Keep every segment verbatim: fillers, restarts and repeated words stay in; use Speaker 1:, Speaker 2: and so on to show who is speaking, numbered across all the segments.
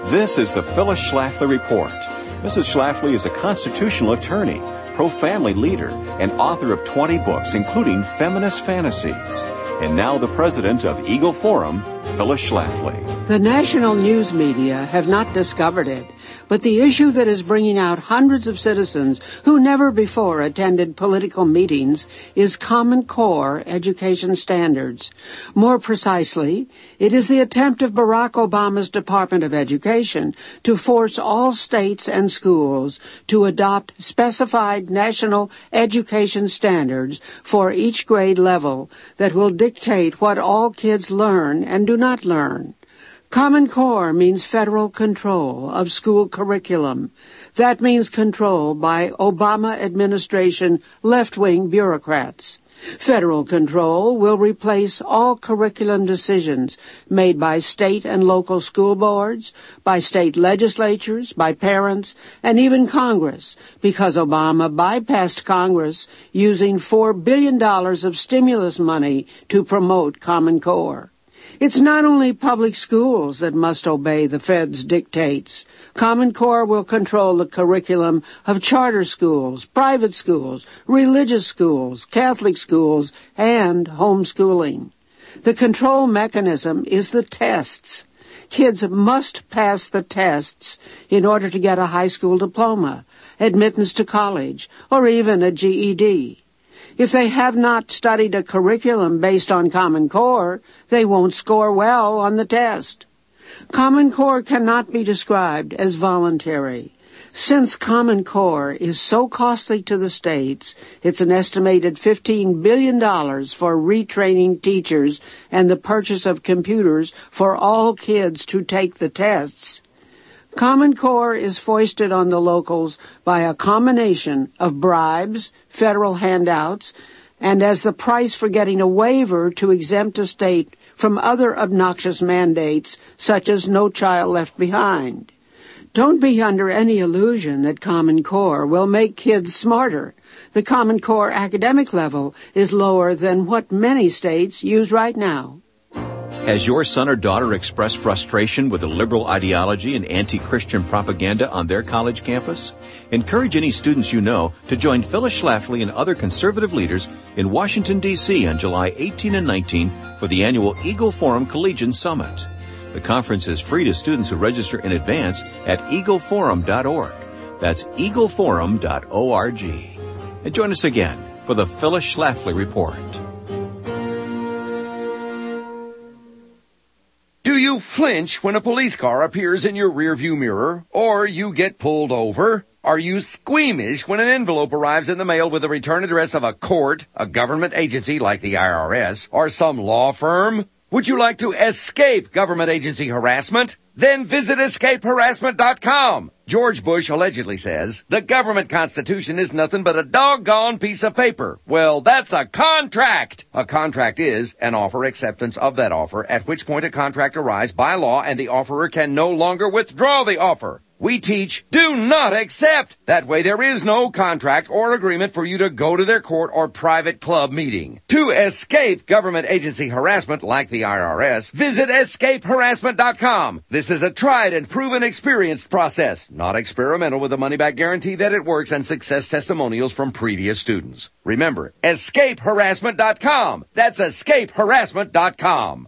Speaker 1: This is the Phyllis Schlafly Report. Missus Schlafly is a constitutional attorney, pro-family leader, and author of twenty books, including Feminist Fantasies. And now the president of Eagle Forum, Phyllis Schlafly.
Speaker 2: The national news media have not discovered it, but the issue that is bringing out hundreds of citizens who never before attended political meetings is Common Core education standards. More precisely, it is the attempt of Barack Obama's Department of Education to force all states and schools to adopt specified national education standards for each grade level that will dictate what all kids learn and do not learn. Common Core means federal control of school curriculum. That means control by Obama administration left-wing bureaucrats. Federal control will replace all curriculum decisions made by state and local school boards, by state legislatures, by parents, and even Congress, because Obama bypassed Congress using four billion dollars of stimulus money to promote Common Core. It's not only public schools that must obey the Fed's dictates. Common Core will control the curriculum of charter schools, private schools, religious schools, Catholic schools, and homeschooling. The control mechanism is the tests. Kids must pass the tests in order to get a high school diploma, admittance to college, or even a G E D. If they have not studied a curriculum based on Common Core, they won't score well on the test. Common Core cannot be described as voluntary. Since Common Core is so costly to the states, it's an estimated fifteen billion dollars for retraining teachers and the purchase of computers for all kids to take the tests. Common Core is foisted on the locals by a combination of bribes, federal handouts, and as the price for getting a waiver to exempt a state from other obnoxious mandates such as No Child Left Behind. Don't be under any illusion that Common Core will make kids smarter. The Common Core academic level is lower than what many states use right now.
Speaker 1: Has your son or daughter expressed frustration with the liberal ideology and anti-Christian propaganda on their college campus? Encourage any students you know to join Phyllis Schlafly and other conservative leaders in Washington, D C on July eighteenth and nineteenth for the annual Eagle Forum Collegian Summit. The conference is free to students who register in advance at eagle forum dot org. That's eagle forum dot org. And join us again for the Phyllis Schlafly Report.
Speaker 3: Do you flinch when a police car appears in your rearview mirror, or you get pulled over? Are you squeamish when an envelope arrives in the mail with the return address of a court, a government agency like the I R S, or some law firm? Would you like to escape government agency harassment? Then visit escape harassment dot com. George Bush allegedly says, the government constitution is nothing but a doggone piece of paper. Well, that's a contract. A contract is an offer acceptance of that offer, at which point a contract arrives by law and the offerer can no longer withdraw the offer. We teach, do not accept. That way there is no contract or agreement for you to go to their court or private club meeting. To escape government agency harassment like the I R S, visit escape harassment dot com. This is a tried and proven experienced process, not experimental, with a money-back guarantee that it works and success testimonials from previous students. Remember, escape harassment dot com. That's escape harassment dot com.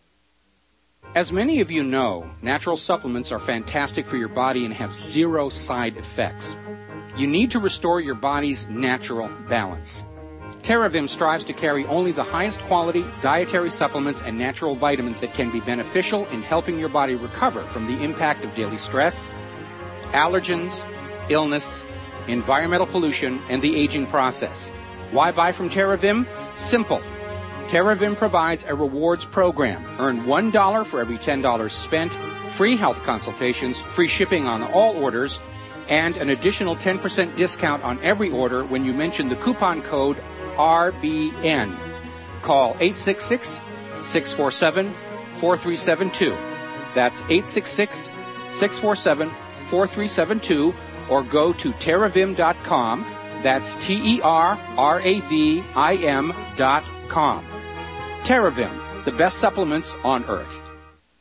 Speaker 4: As many of you know, natural supplements are fantastic for your body and have zero side effects. You need to restore your body's natural balance. TerraVim strives to carry only the highest quality dietary supplements and natural vitamins that can be beneficial in helping your body recover from the impact of daily stress, allergens, illness, environmental pollution, and the aging process. Why buy from TerraVim? Simple. TerraVim provides a rewards program. Earn one dollar for every ten dollars spent, free health consultations, free shipping on all orders, and an additional ten percent discount on every order when you mention the coupon code R B N. Call eight six six, six four seven, four three seven two. That's eight six six, six four seven, four three seven two, or go to terravim dot com. That's T E R R A V I M dot com. TerraVim, the best supplements on earth.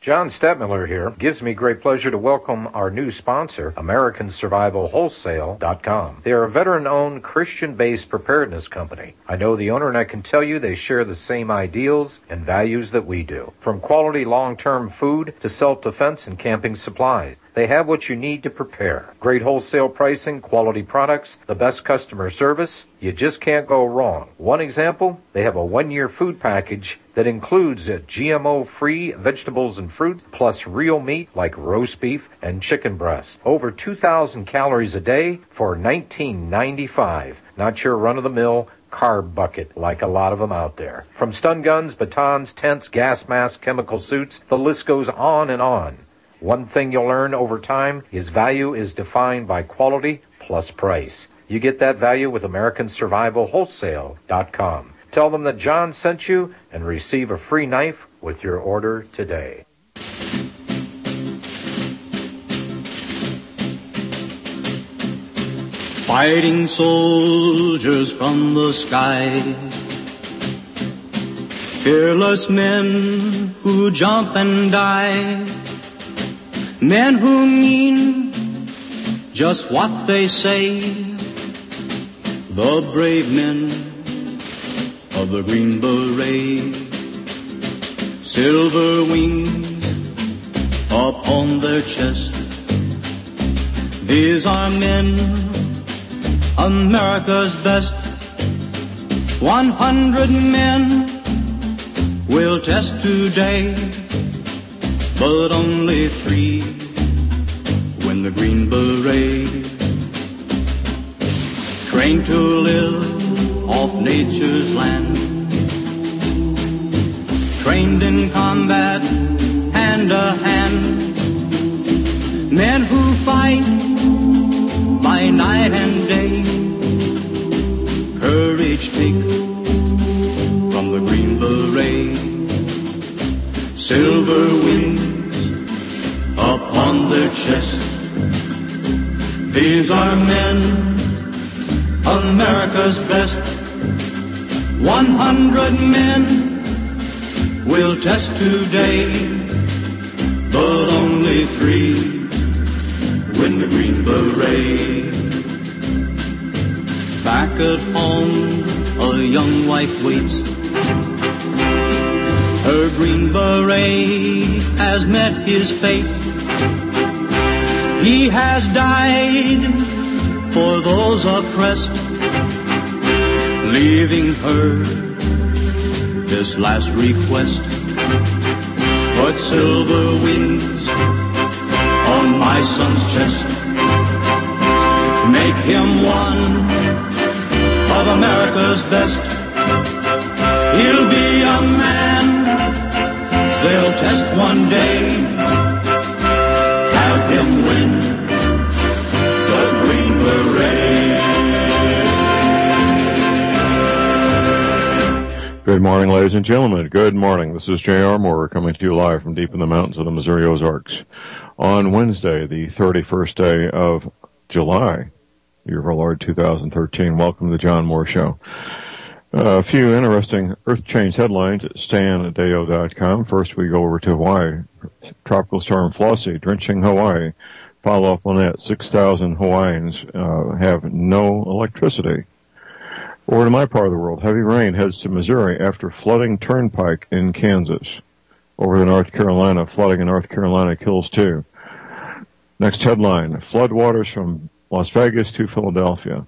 Speaker 5: John Stettmiller here. It gives me great pleasure to welcome our new sponsor, American Survival Wholesale dot com. They are a veteran-owned, Christian-based preparedness company. I know the owner, and I can tell you they share the same ideals and values that we do. From quality long-term food to self-defense and camping supplies, they have what you need to prepare. Great wholesale pricing, quality products, the best customer service. You just can't go wrong. One example, they have a one-year food package that includes G M O-free vegetables and fruit, plus real meat like roast beef and chicken breast. Over two thousand calories a day for nineteen ninety-five. Not your run-of-the-mill carb bucket like a lot of them out there. From stun guns, batons, tents, gas masks, chemical suits, the list goes on and on. One thing you'll learn over time is value is defined by quality plus price. You get that value with American Survival Wholesale dot com. Tell them that John sent you and receive a free knife with your order today.
Speaker 6: Fighting soldiers from the sky, fearless men who jump and die, men who mean just what they say, the brave men of the Green Beret, silver wings upon their chest. These are men, America's best. One hundred men will test today, but only three win the Green Beret. Trained to live off nature's land, trained in combat hand to hand, men who fight by night and day, courage take from the Green Beret, silver wings upon their chest. These are men, America's best. One hundred men will test today, but only three win the Green Beret. Back at home, a young wife waits. Her Green Beret has met his fate. He has died for those oppressed, leaving her this last request. Put silver wings on my son's chest. Make him one of America's best. He'll be a man they'll test one day. Have him win the Green Beret.
Speaker 7: Good morning, ladies and gentlemen. Good morning. This is J R. Moore coming to you live from deep in the mountains of the Missouri Ozarks on Wednesday, the thirty-first day of July, year of our Lord two thousand thirteen. Welcome to the John Moore Show. Uh, a few interesting earth change headlines at stan deo dot com. First, we go over to Hawaii. Tropical storm Flossie drenching Hawaii. Follow up on that. six thousand Hawaiians uh, have no electricity. Over to my part of the world. Heavy rain heads to Missouri after flooding turnpike in Kansas. Over to North Carolina. Flooding in North Carolina kills two. Next headline. Floodwaters from Las Vegas to Philadelphia.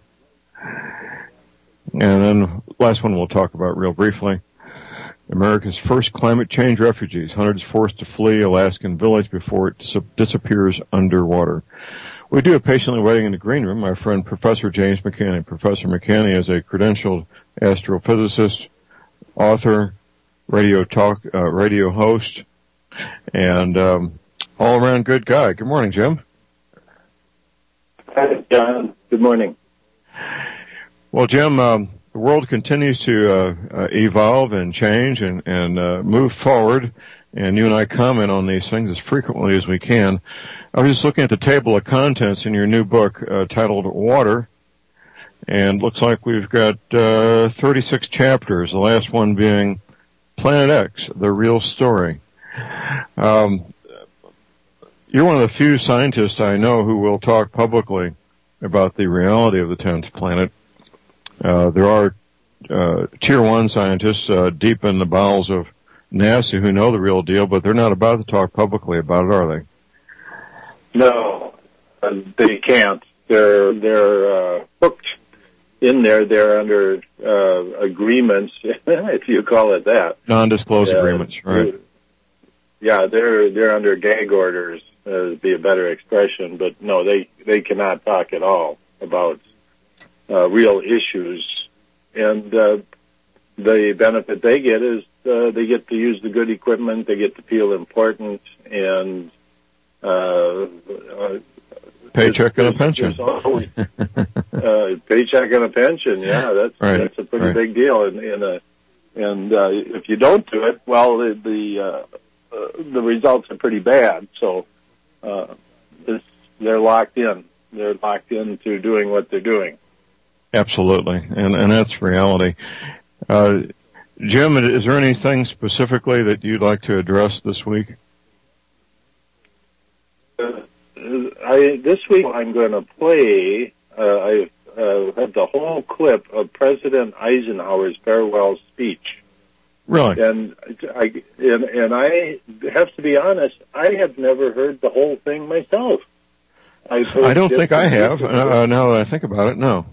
Speaker 7: And then last one we'll talk about real briefly. America's first climate change refugees. Hundreds forced to flee Alaskan village before it dis- disappears underwater. We do have patiently waiting in the green room my friend Professor James McCanney. Professor McCanney is a credentialed astrophysicist, author, radio talk, uh, radio host, and um, all-around good guy. Good morning, Jim.
Speaker 8: Hi, John. Good morning.
Speaker 7: Well, Jim, um, the world continues to uh, uh, evolve and change and, and uh, move forward, and you and I comment on these things as frequently as we can. I was just looking at the table of contents in your new book uh, titled Water, and looks like we've got uh, thirty-six chapters, the last one being Planet X, the real story. Um, you're one of the few scientists I know who will talk publicly about the reality of the tenth planet. Uh, there are uh, tier one scientists uh, deep in the bowels of NASA who know the real deal, but they're not about to talk publicly about it, are they?
Speaker 8: No, uh, they can't. They're they're uh, hooked in there. They're under uh, agreements, if you call it that.
Speaker 7: Non-disclosure
Speaker 8: uh,
Speaker 7: agreements, right?
Speaker 8: Yeah, they're they're under gag orders, uh, would be a better expression. But no, they they cannot talk at all about uh, real issues. And uh, the benefit they get is uh, they get to use the good equipment. They get to feel important and. Uh, uh,
Speaker 7: Paycheck and a pension.
Speaker 8: Always, uh, paycheck and a pension, yeah, that's
Speaker 7: right,
Speaker 8: that's a pretty
Speaker 7: right.
Speaker 8: big deal. And and, uh, and uh, if you don't do it, well, the the, uh, uh, the results are pretty bad. So uh, this, they're locked in. They're locked into doing what they're doing.
Speaker 7: Absolutely, and and that's reality. Uh, Jim, is there anything specifically that you'd like to address this week?
Speaker 8: Uh, I, this week I'm going to play, uh, I uh, have the whole clip of President Eisenhower's farewell speech.
Speaker 7: Really?
Speaker 8: And I, and, and I have to be honest, I have never heard the whole thing myself.
Speaker 7: I don't think I have, uh, now that I think about it, no.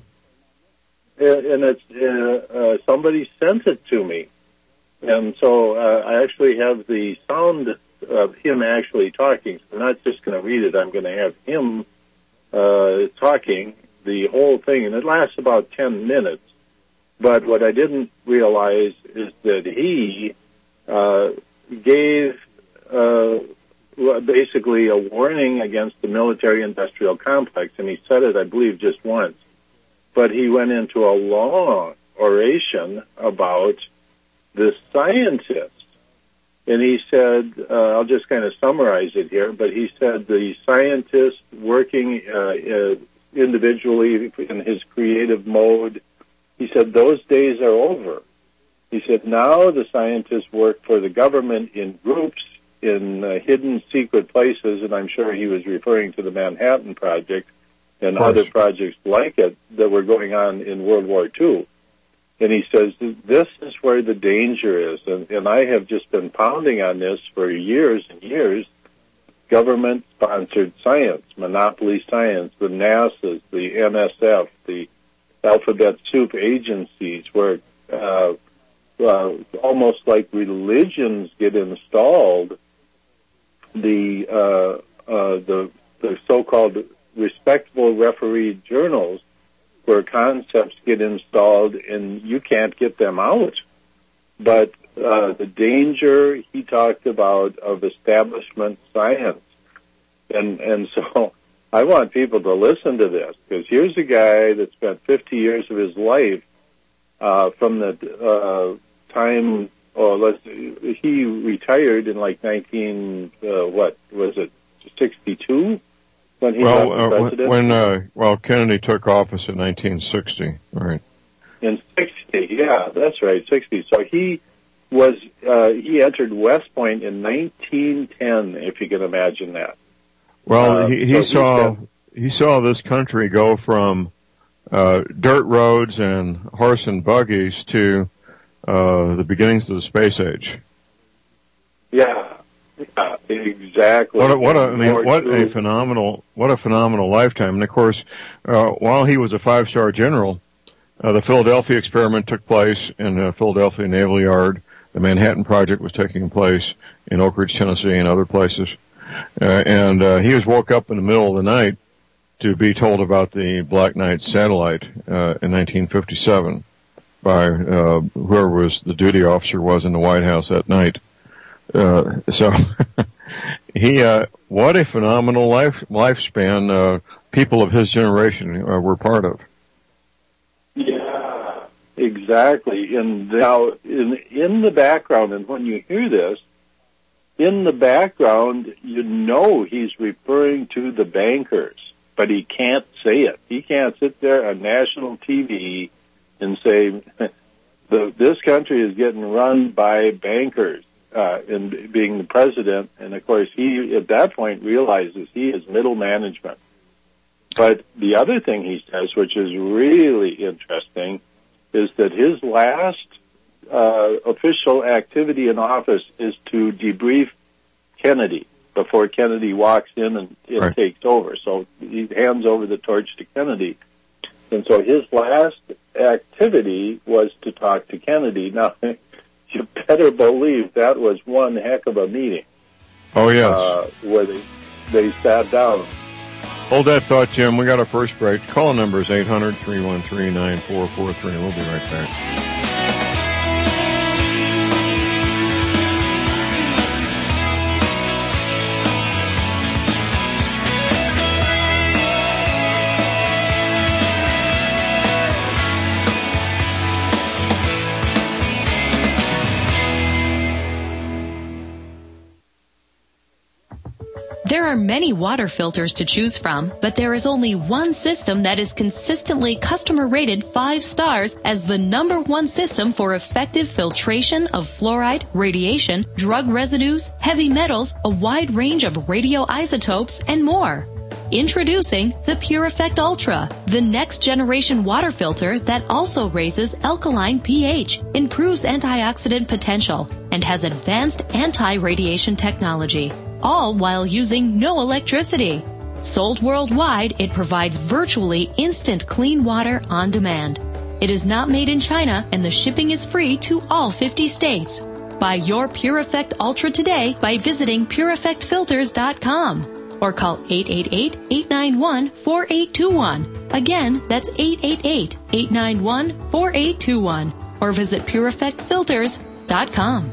Speaker 8: And it's, uh, uh, somebody sent it to me. And so uh, I actually have the sound of him actually talking. So I'm not just going to read it. I'm going to have him uh, talking the whole thing, and it lasts about ten minutes. But what I didn't realize is that he uh, gave uh, basically a warning against the military-industrial complex, and he said it, I believe, just once. But he went into a long oration about the scientists. And he said, uh, I'll just kind of summarize it here, but he said the scientist working uh, uh, individually in his creative mode, he said those days are over. He said now the scientists work for the government in groups, in uh, hidden secret places, and I'm sure he was referring to the Manhattan Project and other projects like it that were going on in World War Two. And he says, this is where the danger is. And, and I have just been pounding on this for years and years. Government-sponsored science, monopoly science, the NASA's, the N S F, the alphabet soup agencies, where uh, uh, almost like religions get installed, the, uh, uh, the, the so-called respectable refereed journals, where concepts get installed and you can't get them out. But uh, the danger he talked about of establishment science. And and so I want people to listen to this, because here's a guy that spent fifty years of his life uh, from the uh, time, or let's he retired in like nineteen, uh, what, was it, sixty-two? When he
Speaker 7: well,
Speaker 8: was president?
Speaker 7: Uh, when, uh, well, Kennedy took office in nineteen sixty, right?
Speaker 8: In sixty, yeah, that's right, sixty. So he was, uh, he entered West Point in nineteen ten, if you can imagine that.
Speaker 7: Well,
Speaker 8: uh,
Speaker 7: he, he
Speaker 8: so
Speaker 7: saw,
Speaker 8: he, said,
Speaker 7: he saw this country go from, uh, dirt roads and horse and buggies to, uh, the beginnings of the space age.
Speaker 8: Yeah. Yeah, exactly.
Speaker 7: What a, what a, I mean, what a phenomenal, what a phenomenal lifetime. And of course, uh, while he was a five-star general, uh, the Philadelphia experiment took place in the Philadelphia Naval Yard. The Manhattan Project was taking place in Oak Ridge, Tennessee, and other places. Uh, and, uh, he was woke up in the middle of the night to be told about the Black Knight satellite, uh, in nineteen fifty-seven by, uh, whoever was the duty officer was in the White House that night. Uh, so he, uh, what a phenomenal life, lifespan, uh, people of his generation uh, were part of.
Speaker 8: Yeah, exactly. And now in, in the background, and when you hear this, in the background, you know he's referring to the bankers, but he can't say it. He can't sit there on national T V and say, the, this country is getting run by bankers. uh, in being the president. And, of course, he at that point realizes he is middle management. But the other thing he says, which is really interesting, is that his last uh, official activity in office is to debrief Kennedy before Kennedy walks in and, and right. takes over. So he hands over the torch to Kennedy. And so his last activity was to talk to Kennedy. Now, you better believe that was one heck of a meeting.
Speaker 7: Oh, yes.
Speaker 8: Uh, where they, they sat down.
Speaker 7: Hold that thought, Jim. We got our first break. Call number is eight hundred, three one three, nine four four three. We'll be right back.
Speaker 9: There are many water filters to choose from, but there is only one system that is consistently customer rated five stars as the number one system for effective filtration of fluoride, radiation, drug residues, heavy metals, a wide range of radioisotopes, and more. Introducing the PureEffect Ultra, the next generation water filter that also raises alkaline pH, improves antioxidant potential, and has advanced anti-radiation technology, all while using no electricity. Sold worldwide, it provides virtually instant clean water on demand. It is not made in China, and the shipping is free to all fifty states. Buy your PureEffect Ultra today by visiting pure effect filters dot com or call eight eight eight, eight nine one, four eight two one. Again, that's eight eight eight, eight nine one, four eight two one or visit pure effect filters dot com.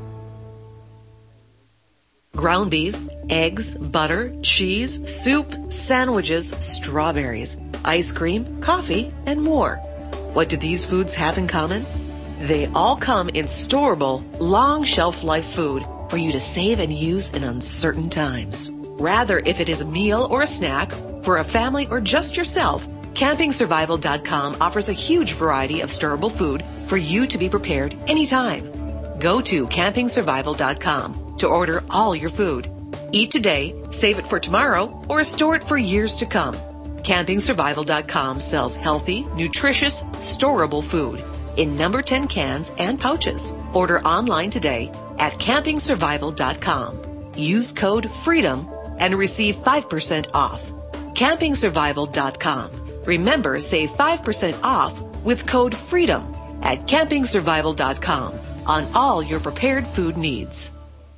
Speaker 10: Ground beef, eggs, butter, cheese, soup, sandwiches, strawberries, ice cream, coffee, and more. What do these foods have in common? They all come in storable, long shelf life food for you to save and use in uncertain times. Rather, if it is a meal or a snack, for a family or just yourself, camping survival dot com offers a huge variety of storable food for you to be prepared anytime. Go to camping survival dot com to order all your food. Eat today, save it for tomorrow, or store it for years to come. camping survival dot com sells healthy, nutritious, storable food in number ten cans and pouches. Order online today at camping survival dot com. Use code FREEDOM and receive five percent off. camping survival dot com. Remember, save five percent off with code FREEDOM at camping survival dot com on all your prepared food needs.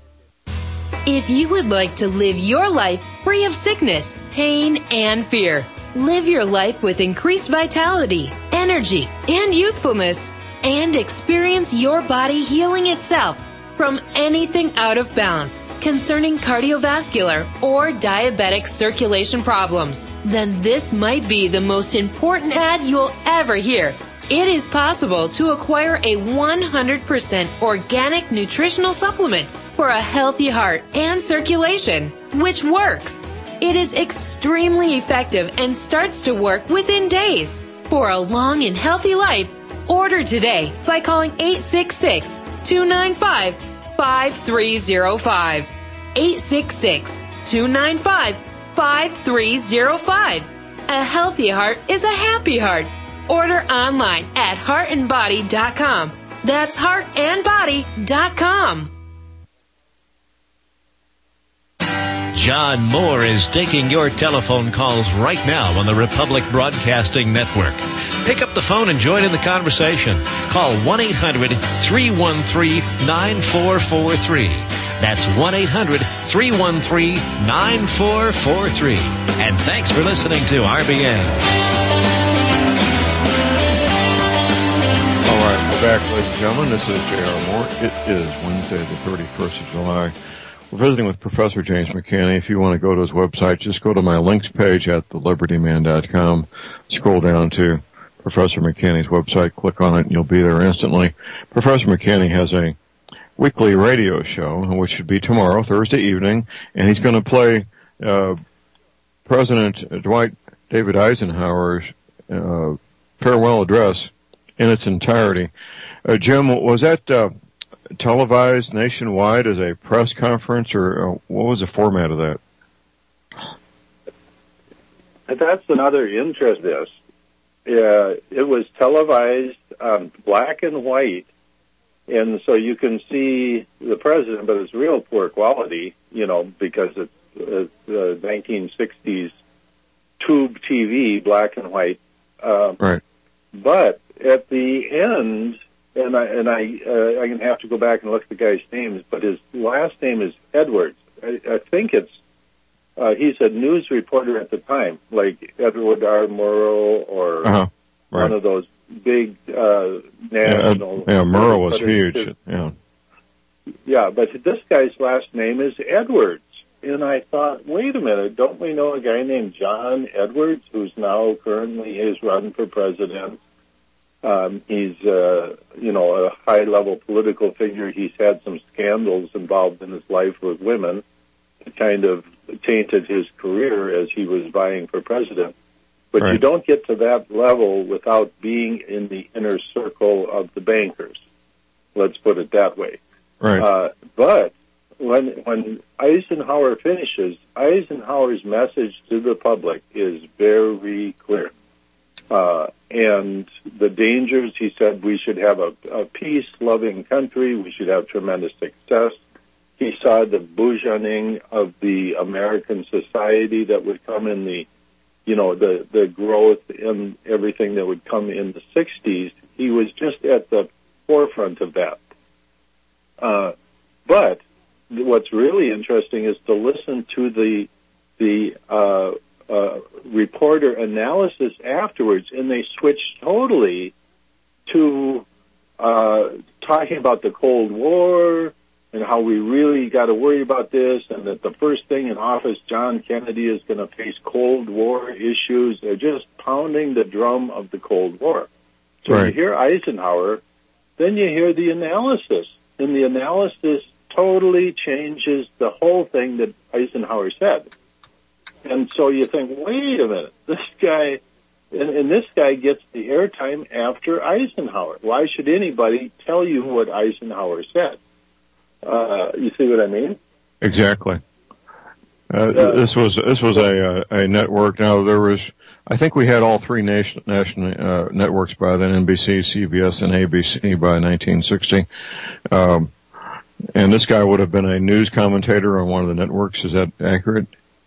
Speaker 11: If you would like to live your life free of sickness, pain, and fear, live your life with increased vitality, energy, and youthfulness, and experience your body healing itself from anything out of balance concerning cardiovascular or diabetic circulation problems, then this might be the most important ad you'll ever hear. It is possible to acquire a one hundred percent organic nutritional supplement for a healthy heart and circulation, which works. It is extremely effective and starts to work within days. For a long and healthy life, order today by calling eight six six, two nine five, five three zero five. eight six six, two nine five, five three zero five. A healthy heart is a happy heart. Order online at heart and body dot com. That's heart and body dot com.
Speaker 12: John Moore is taking your telephone calls right now on the Republic Broadcasting Network. Pick up the phone and join in the conversation. Call one eight hundred, three one three, nine four four three. That's one eight hundred, three one three, nine four four three. And thanks for listening to R B N.
Speaker 7: All right, we're back, ladies and gentlemen. This is J R. Moore. It is Wednesday, the thirty-first of July. We're visiting with Professor James McCanney. If you want to go to his website, just go to my links page at the liberty man dot com. Scroll down to Professor McCanney's website, click on it, and you'll be there instantly. Professor McCanney has a weekly radio show, which should be tomorrow, Thursday evening, and he's going to play uh, President Dwight David Eisenhower's uh, farewell address in its entirety. Uh, Jim, was that uh, televised nationwide as a press conference, or uh, what was the format of that?
Speaker 8: That's another interest. This, uh, it was televised, um, black and white, and so you can see the president, but it's real poor quality, you know, because it's, it's uh, nineteen sixties tube T V, black and white. Uh,
Speaker 7: right.
Speaker 8: But at the end, and I and I uh, I'm gonna have to go back and look at the guy's names, but his last name is Edwards. I, I think it's. Uh, he's a news reporter at the time, like Edward R. Murrow or
Speaker 7: uh-huh. right.
Speaker 8: one of those big uh, national.
Speaker 7: Yeah, uh, yeah Murrow was huge.
Speaker 8: His,
Speaker 7: yeah.
Speaker 8: Yeah, but this guy's last name is Edwards. And I thought, wait a minute, don't we know a guy named John Edwards who's now currently has run for president? Um, he's, uh, you know, a high-level political figure. He's had some scandals involved in his life with women. It kind of tainted his career as he was vying for president. But
Speaker 7: right.
Speaker 8: you don't get to that level without being in the inner circle of the bankers. Let's put it that way.
Speaker 7: Right.
Speaker 8: Uh, but when when Eisenhower finishes, Eisenhower's message to the public is very clear. Uh, and the dangers, he said, we should have a, a peace-loving country. We should have tremendous success. He saw the bourgeoning of the American society that would come in the, you know, the, the growth and everything that would come in the sixties. He was just at the forefront of that. Uh, but what's really interesting is to listen to the, the, uh, uh, reporter analysis afterwards, and they switched totally to, uh, talking about the Cold War, and how we really got to worry about this, and that the first thing in office, John Kennedy, is going to face Cold War issues. They're just pounding the drum of the Cold War. So
Speaker 7: right.
Speaker 8: you hear Eisenhower, then you hear the analysis, and the analysis totally changes the whole thing that Eisenhower said. And so you think, wait a minute, this guy, and, and this guy gets the airtime after Eisenhower. Why should anybody tell you what Eisenhower said? Uh, you see what I mean?
Speaker 7: Exactly. Uh,
Speaker 8: uh,
Speaker 7: this was this was a a network. Now there was, I think we had all three nation national uh, networks by then: N B C, C B S, and A B C by nineteen sixty. Um, and this guy would have been a news commentator on one of the networks. Is that accurate?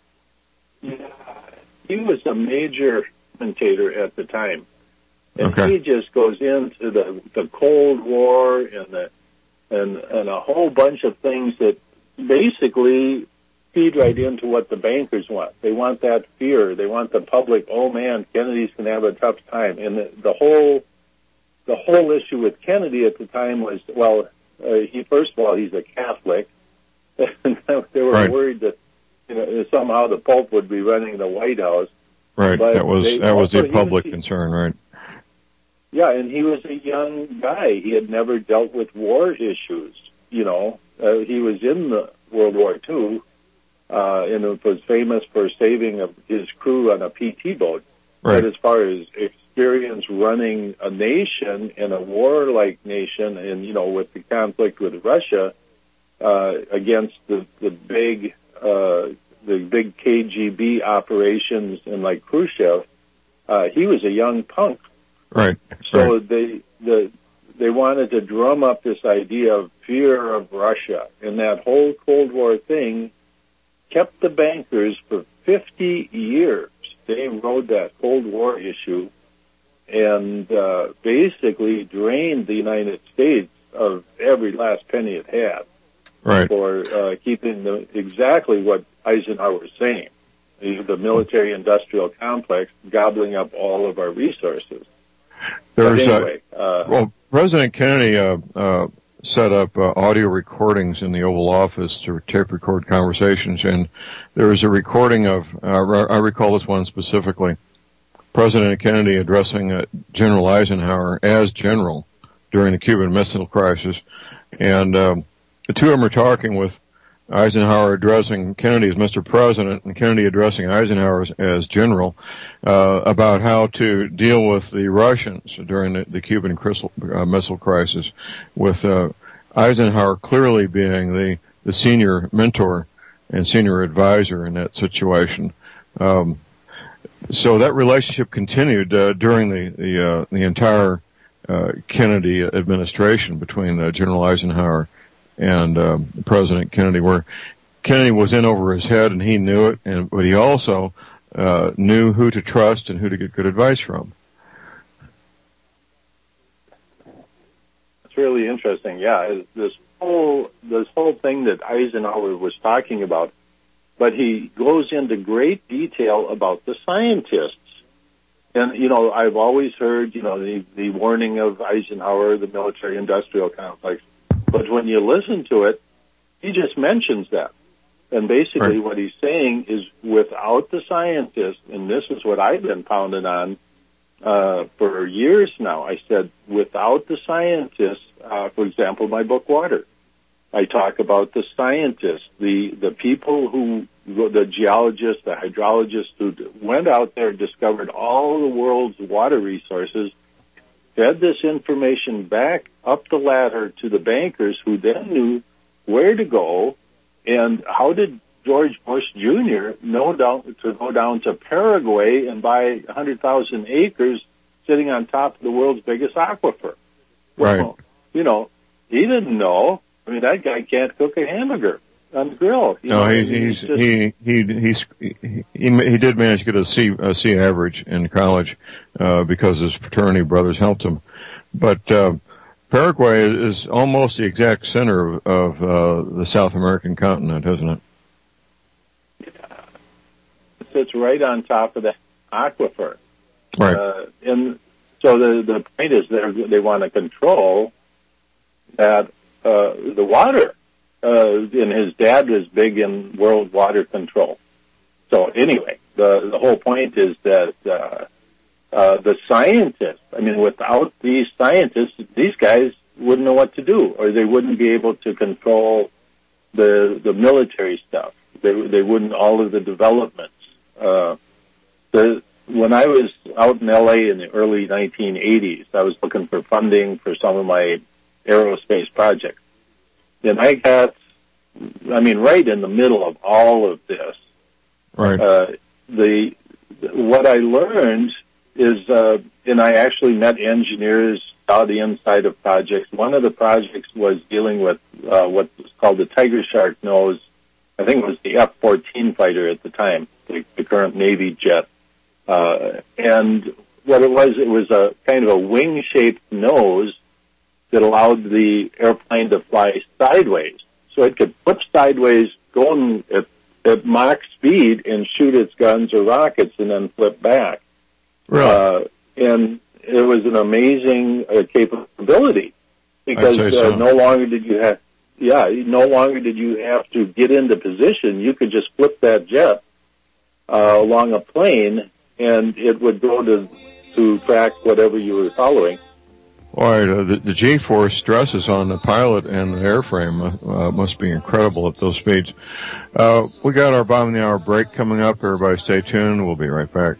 Speaker 8: Yeah, he was a major commentator at the time, and
Speaker 7: okay.
Speaker 8: he just goes into the the Cold War and the and and a whole bunch of things that basically feed right into what the bankers want. They want that fear. They want the public, oh man, Kennedy's going to have a tough time. And the, the whole the whole issue with Kennedy at the time was, well, uh, he first of all, he's a Catholic. And they were
Speaker 7: right.
Speaker 8: worried that, you know, somehow the Pope would be running the White House.
Speaker 7: Right.
Speaker 8: But
Speaker 7: that was
Speaker 8: they,
Speaker 7: that was the public
Speaker 8: was,
Speaker 7: concern, right?
Speaker 8: Yeah, and he was a young guy. He had never dealt with war issues. You know, uh, he was in the World War Two, uh, and was famous for saving a, his crew on a P T boat.
Speaker 7: Right.
Speaker 8: But as far as experience running a nation in a war-like nation, and you know, with the conflict with Russia uh, against the the big uh, the big K G B operations and like Khrushchev, uh, he was a young punk.
Speaker 7: Right.
Speaker 8: So
Speaker 7: right.
Speaker 8: they the they wanted to drum up this idea of fear of Russia, and that whole Cold War thing kept the bankers for fifty years. They rode that Cold War issue and uh, basically drained the United States of every last penny it had
Speaker 7: right.
Speaker 8: for uh, keeping the, exactly what Eisenhower was saying, the military-industrial complex gobbling up all of our resources.
Speaker 7: There's
Speaker 8: anyway,
Speaker 7: uh,
Speaker 8: uh,
Speaker 7: well, President Kennedy uh, uh, set up uh, audio recordings in the Oval Office to tape record conversations, and there was a recording of, uh, I recall this one specifically, President Kennedy addressing uh, General Eisenhower as general during the Cuban Missile Crisis, and um, the two of them are talking with Eisenhower addressing Kennedy as Mister President and Kennedy addressing Eisenhower as, as general, uh, about how to deal with the Russians during the, the Cuban crystal, uh, Missile Crisis with, uh, Eisenhower clearly being the, the senior mentor and senior advisor in that situation. Um, so that relationship continued uh, during the the, uh, the entire uh, Kennedy administration between uh, General Eisenhower and um, President Kennedy, where Kennedy was in over his head and he knew it, and but he also uh, knew who to trust and who to get good advice from.
Speaker 8: It's really interesting. Yeah, this whole this whole thing that Eisenhower was talking about, but he goes into great detail about the scientists. And, you know, I've always heard, you know, the, the warning of Eisenhower, the military-industrial complex. But when you listen to it, he just mentions that. And basically right. what he's saying is without the scientists, and this is what I've been pounding on uh, for years now, I said, without the scientists, uh, for example, my book, Water, I talk about the scientists, the, the people who, the geologists, the hydrologists who went out there, discovered all the world's water resources, fed this information back up the ladder to the bankers who then knew where to go. And how did George Bush Junior know down, to go down to Paraguay and buy one hundred thousand acres sitting on top of the world's biggest aquifer?
Speaker 7: Right.
Speaker 8: Well, you know, he didn't know. I mean, that guy can't cook a hamburger on the grill. You
Speaker 7: no,
Speaker 8: know,
Speaker 7: he, he's,
Speaker 8: just,
Speaker 7: he, he, he's, he, he did manage to get a C, a C average in college, uh, because his fraternity brothers helped him. But, uh, Paraguay is almost the exact center of, of uh, the South American continent, isn't it?
Speaker 8: Yeah. It sits right on top of the aquifer.
Speaker 7: Right.
Speaker 8: Uh, and so the, the point is they they want to control that, uh, the water. Uh, and his dad was big in world water control. So anyway, the, the whole point is that, uh, uh, the scientists, I mean, without these scientists, these guys wouldn't know what to do, or they wouldn't be able to control the, the military stuff. They, they wouldn't, all of the developments. Uh, the, when I was out in L A in the early nineteen eighties, I was looking for funding for some of my aerospace projects. And I got, I mean, right in the middle of all of this,
Speaker 7: right.
Speaker 8: uh, the, what I learned is, uh, and I actually met engineers, saw the inside of projects. One of the projects was dealing with, uh, what was called the Tiger Shark nose. I think it was the F fourteen fighter at the time, the, the current Navy jet. Uh, and what it was, it was a kind of a wing-shaped nose that allowed the airplane to fly sideways. So it could flip sideways, go at, at Mach speed and shoot its guns or rockets and then flip back.
Speaker 7: Really?
Speaker 8: Uh, and it was an amazing uh, capability because
Speaker 7: so.
Speaker 8: uh, no longer did you have, yeah, no longer did you have to get into position. You could just flip that jet uh, along a plane and it would go to, to track whatever you were following.
Speaker 7: All right, uh, the, the G-force stresses on the pilot and the airframe uh, must be incredible at those speeds. Uh, we got our bottom of the hour break coming up. Everybody stay tuned. We'll be right back.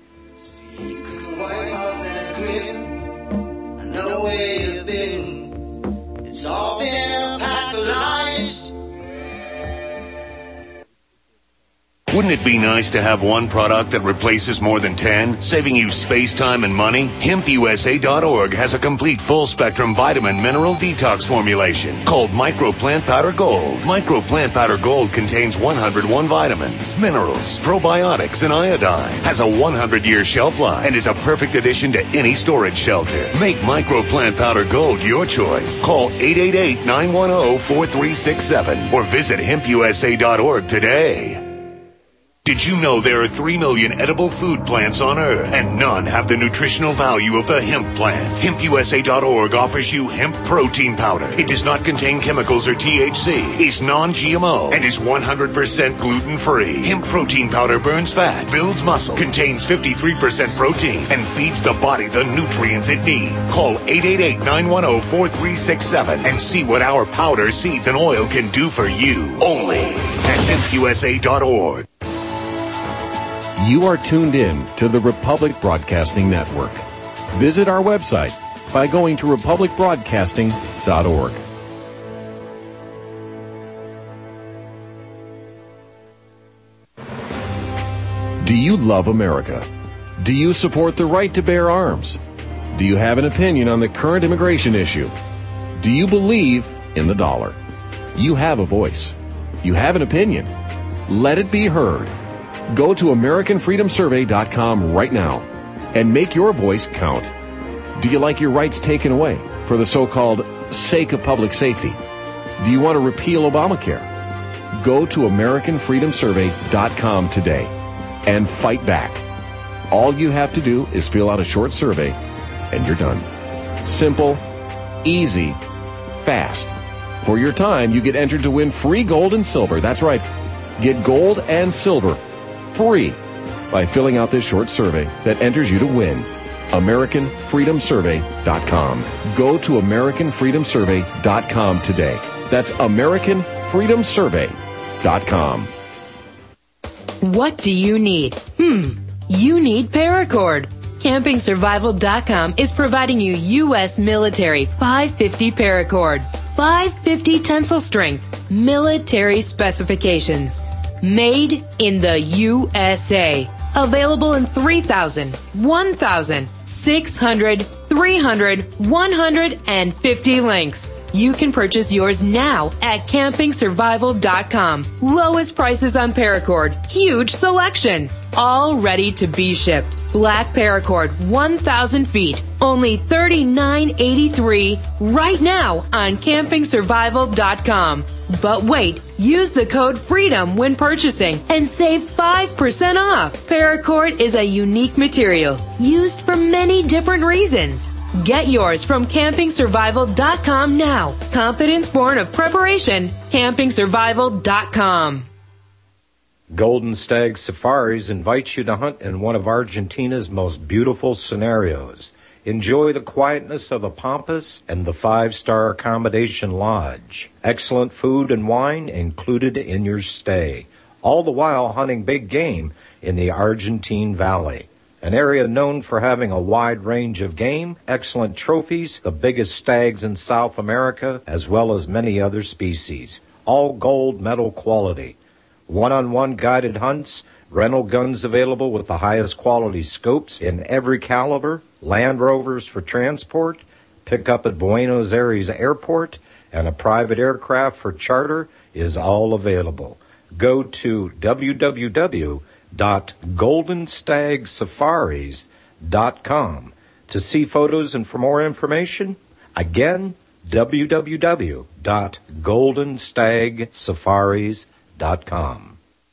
Speaker 13: Wouldn't it be nice to have one product that replaces more than ten, saving you space, time, and money? Hemp U S A dot org has a complete full-spectrum vitamin mineral detox formulation called Micro Plant Powder Gold. Micro Plant Powder Gold contains one hundred one vitamins, minerals, probiotics, and iodine. Has a one hundred year shelf life and is a perfect addition to any storage shelter. Make Micro Plant Powder Gold your choice. Call eight eight eight, nine one zero, four three six seven or visit hemp U S A dot org today. Did you know there are three million edible food plants on Earth, and none have the nutritional value of the hemp plant? hemp U S A dot org offers you hemp protein powder. It does not contain chemicals or T H C, is non-G M O, and is one hundred percent gluten-free. Hemp protein powder burns fat, builds muscle, contains fifty-three percent protein, and feeds the body the nutrients it needs. Call eight eight eight, nine one zero, four three six seven and see what our powder, seeds, and oil can do for you. Only at hemp U S A dot org.
Speaker 14: You are tuned in to the Republic Broadcasting Network. Visit our website by going to republic broadcasting dot org. Do you love America? Do you support the right to bear arms? Do you have an opinion on the current immigration issue? Do you believe in the dollar? You have a voice. You have an opinion. Let it be heard. Go to American Freedom Survey dot com right now and make your voice count. Do you like your rights taken away for the so-called sake of public safety? Do you want to repeal Obamacare? Go to American Freedom Survey dot com today and fight back. All you have to do is fill out a short survey and you're done. Simple, easy, fast. For your time, you get entered to win free gold and silver. That's right. Get gold and silver free by filling out this short survey that enters you to win. American Freedom Survey dot com. Go to American Freedom Survey dot com today. That's American Freedom Survey dot com.
Speaker 11: What do you need? Hmm, you need Paracord. Camping Survival dot com is providing you U S military five fifty Paracord. five fifty tensile strength, military specifications. Made in the U S A. Available in three thousand, one thousand, six hundred, three hundred, one hundred, and fifty links. You can purchase yours now at Camping Survival dot com. Lowest prices on Paracord. Huge selection. All ready to be shipped. Black Paracord, one thousand feet. Only thirty-nine eighty-three right now on Camping Survival dot com. But wait, use the code FREEDOM when purchasing and save five percent off. Paracord is a unique material used for many different reasons. Get yours from Camping Survival dot com now. Confidence born of preparation. Camping Survival dot com.
Speaker 5: Golden Stag Safaris invites you to hunt in one of Argentina's most beautiful scenarios. Enjoy the quietness of the Pampas and the five-star accommodation lodge. Excellent food and wine included in your stay, all the while hunting big game in the Argentine Valley, an area known for having a wide range of game, excellent trophies, the biggest stags in South America, as well as many other species, all gold medal quality. One-on-one guided hunts, rental guns available with the highest quality scopes in every caliber, Land Rovers for transport, pick up at Buenos Aires Airport, and a private aircraft for charter is all available. Go to w w w dot golden stag safaris dot com to see photos and for more information. Again, w w w dot golden stag safaris dot com.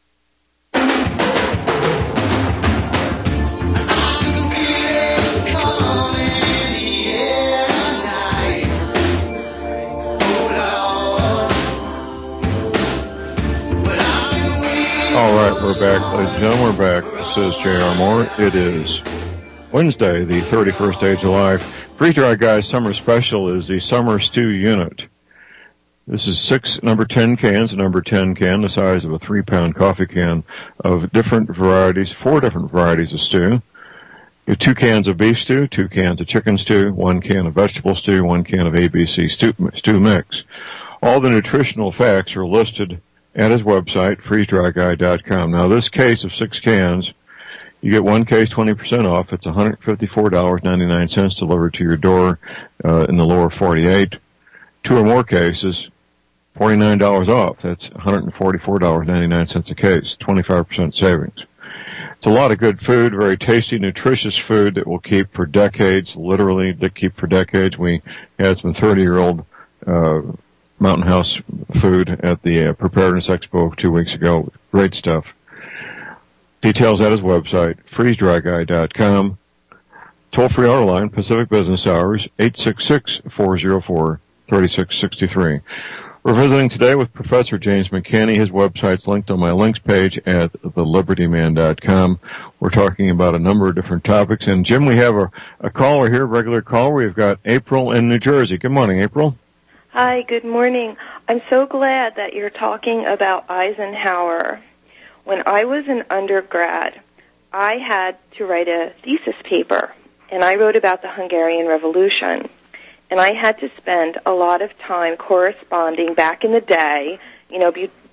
Speaker 7: All right, we're back, ladies and gentlemen. We're back. This is J R. Moore. It is Wednesday, the thirty-first day of July. Freeze Dry Guys Summer Special is the Summer Stew Unit. This is six number ten cans, a number ten can, the size of a three-pound coffee can, of different varieties, four different varieties of stew. You have two cans of beef stew, two cans of chicken stew, one can of vegetable stew, one can of A B C stew, stew mix. All the nutritional facts are listed at his website, freeze dry guy dot com. Now, this case of six cans, you get one case twenty percent off. It's one hundred fifty-four dollars and ninety-nine cents delivered to your door uh, in the lower forty-eight. Two or more cases, forty-nine dollars off. That's one hundred forty-four dollars and ninety-nine cents a case, twenty-five percent savings. It's a lot of good food, very tasty, nutritious food that will keep for decades, literally that keep for decades. We had some thirty-year-old uh Mountain House food at the uh, Preparedness Expo two weeks ago. Great stuff. Details at his website, freeze dry guy dot com. Toll-free order line, Pacific Business Hours, eight six six, four oh four, three six six three. We're visiting today with Professor James McCanney. His website's linked on my links page at the liberty man dot com. We're talking about a number of different topics. And, Jim, we have a, a caller here, a regular caller. We've got April in New Jersey. Good morning, April.
Speaker 15: Hi, good morning. I'm so glad that you're talking about Eisenhower. When I was an undergrad, I had to write a thesis paper, and I wrote about the Hungarian Revolution. And I had to spend a lot of time corresponding back in the day, you know, be,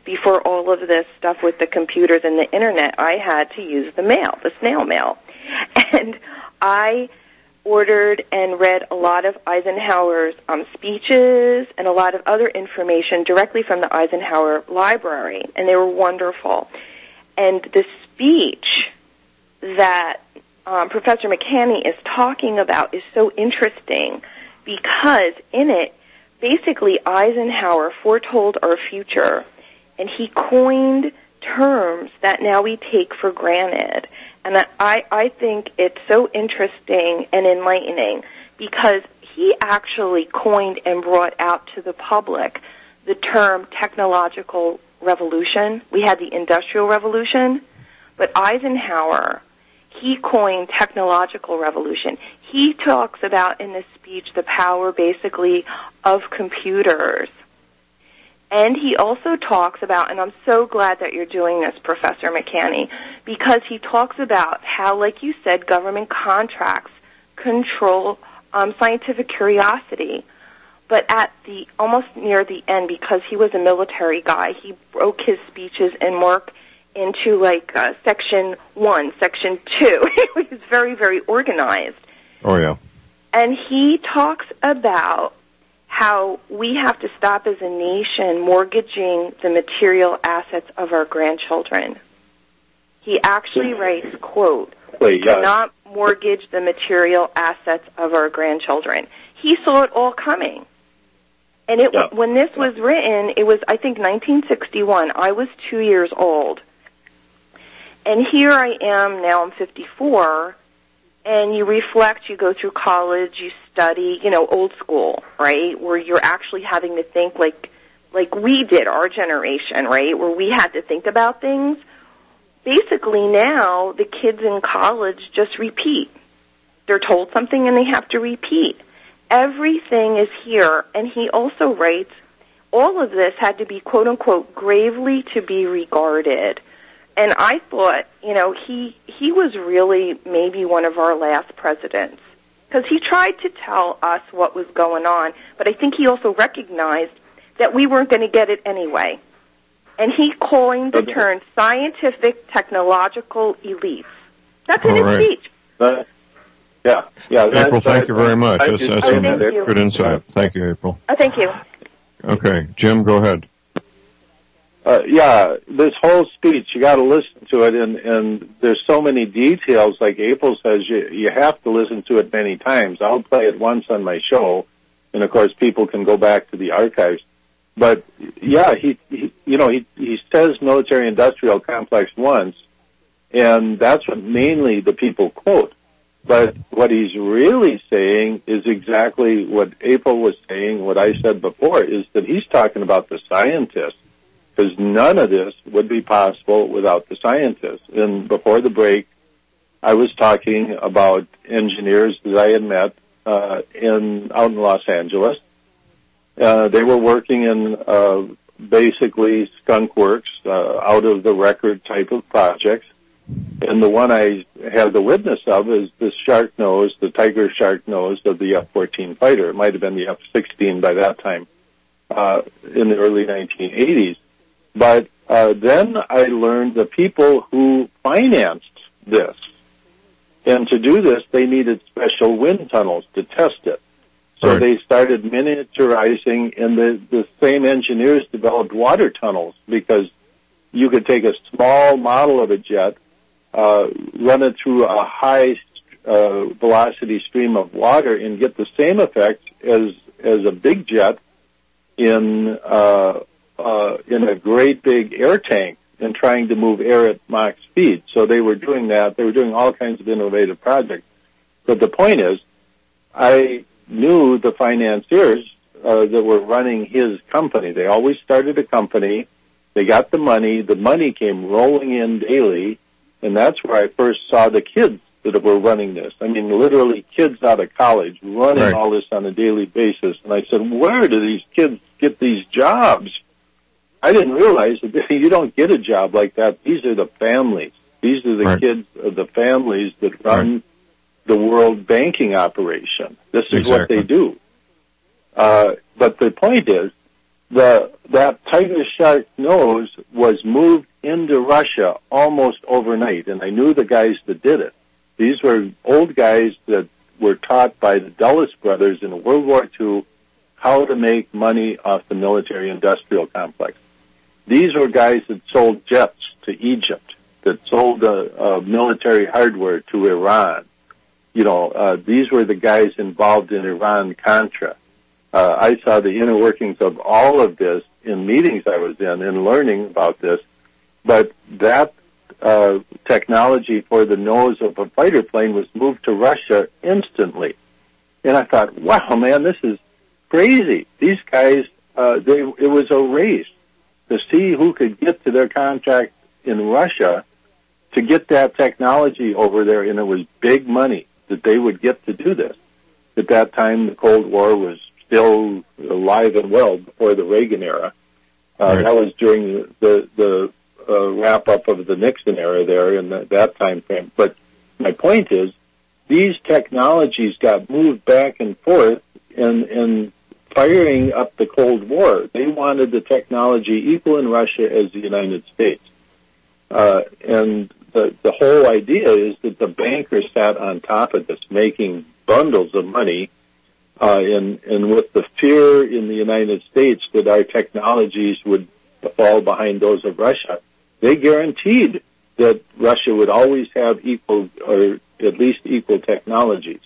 Speaker 15: before all of this stuff with the computers and the internet, I had to use the mail, the snail mail. And I ordered and read a lot of Eisenhower's um, speeches and a lot of other information directly from the Eisenhower Library, and they were wonderful. And the speech that um, Professor McCanney is talking about is so interesting because in it, basically Eisenhower foretold our future, and he coined terms that now we take for granted. And I, I think it's so interesting and enlightening because he actually coined and brought out to the public the term technological revolution. We had the Industrial Revolution, but Eisenhower, he coined technological revolution. He talks about in this speech the power basically of computers. And he also talks about, and I'm so glad that you're doing this, Professor McCanney, because he talks about how, like you said, government contracts control um, scientific curiosity. But at the almost near the end, because he was a military guy, he broke his speeches and marked into like uh, section one, section two. It was very, very organized.
Speaker 7: Oh, yeah.
Speaker 15: And he talks about how we have to stop as a nation mortgaging the material assets of our grandchildren. He actually writes, quote, we cannot mortgage the material assets of our grandchildren. He saw it all coming. And it, yeah. when this was written, it was, I think, nineteen sixty-one. I was two years old. And here I am, now I'm fifty-four, and you reflect, you go through college, you study, you know, old school, right, where you're actually having to think like like we did, our generation, right, where we had to think about things. Basically now, the kids in college just repeat. They're told something and they have to repeat. Everything is here. And he also writes, all of this had to be, quote unquote, gravely to be regarded. And I thought, you know, he he was really maybe one of our last presidents because he tried to tell us what was going on, but I think he also recognized that we weren't going to get it anyway. And he coined the term scientific technological elites. That's in his
Speaker 7: right.
Speaker 15: speech.
Speaker 8: Uh, yeah, yeah.
Speaker 7: April, thank you very much.
Speaker 8: I,
Speaker 7: That's,
Speaker 8: I,
Speaker 7: that's
Speaker 15: I,
Speaker 7: some
Speaker 15: good
Speaker 7: insight. Thank you, April.
Speaker 15: Oh, thank you.
Speaker 7: Okay, Jim, go ahead.
Speaker 8: Uh, yeah, this whole speech, you got to listen to it, and, and there's so many details. Like April says, you, you have to listen to it many times. I'll play it once on my show, and of course, people can go back to the archives. But yeah, he, he you know, he, he says military-industrial complex once, and that's what mainly the people quote. But what he's really saying is exactly what April was saying, what I said before, is that he's talking about the scientists. Because none of this would be possible without the scientists. And before the break, I was talking about engineers that I had met uh, in out in Los Angeles. Uh, they were working in uh, basically skunk works, uh, out of the record type of projects. And the one I had the witness of is the shark nose, the tiger shark nose of the F fourteen fighter. It might have been the F sixteen by that time, uh, in the early nineteen eighties. But uh, then I learned the people who financed this. And to do this, they needed special wind tunnels to test it. So right. they started miniaturizing, and the, the same engineers developed water tunnels because you could take a small model of a jet, uh, run it through a high uh, velocity stream of water and get the same effect as as a big jet in uh Uh, in a great big air tank and trying to move air at Mach speed. So they were doing that. They were doing all kinds of innovative projects. But the point is, I knew the financiers uh, that were running his company. They always started a company. They got the money. The money came rolling in daily, and that's where I first saw the kids that were running this. I mean, literally kids out of college running right. all this on a daily basis. And I said, where do these kids get these jobs? I didn't realize that you don't get a job like that. These are the families. These are the right. kids of the families that run right. the world banking operation. This is exactly. what they do. Uh, but the point is, the that tiger shark nose was moved into Russia almost overnight, and I knew the guys that did it. These were old guys that were taught by the Dulles brothers in World War Two how to make money off the military-industrial complex. These were guys that sold jets to Egypt, that sold uh, uh, military hardware to Iran. You know, uh, these were the guys involved in Iran-Contra. Uh, I saw the inner workings of all of this in meetings I was in and learning about this. But that uh, technology for the nose of a fighter plane was moved to Russia instantly. And I thought, wow, man, this is crazy. These guys, uh, they, it was a race to see who could get to their contract in Russia to get that technology over there, and it was big money that they would get to do this. At that time, the Cold War was still alive and well before the Reagan era. Uh, right. That was during the, the uh, wrap-up of the Nixon era there in the, that time frame. But my point is, these technologies got moved back and forth and, and firing up the Cold War. They wanted the technology equal in Russia as the United States. Uh, and the, the whole idea is that the bankers sat on top of this, making bundles of money, uh, and, and with the fear in the United States that our technologies would fall behind those of Russia, they guaranteed that Russia would always have equal, or at least equal technologies.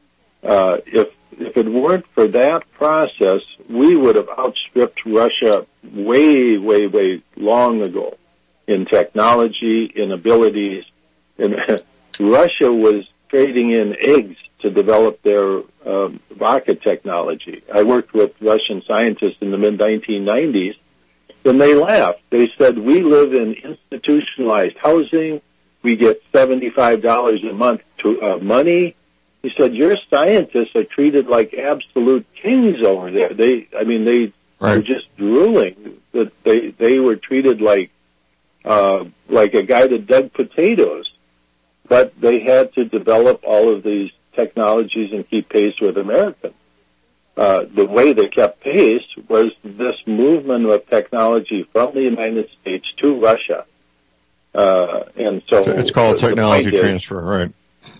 Speaker 8: Uh, if if it weren't for that process, we would have outstripped Russia way, way, way long ago in technology, in abilities. And Russia was trading in eggs to develop their um, rocket technology. I worked with Russian scientists in the mid nineteen nineties, and they laughed. They said, we live in institutionalized housing. We get seventy-five dollars a month to uh, money. He said, your scientists are treated like absolute kings over there. They, I mean, they right. were just drooling that they, they were treated like, uh, like a guy that dug potatoes. But they had to develop all of these technologies and keep pace with Americans. Uh, the way they kept pace was this movement of technology from the United States to Russia. Uh, and so
Speaker 7: it's called technology transfer, right?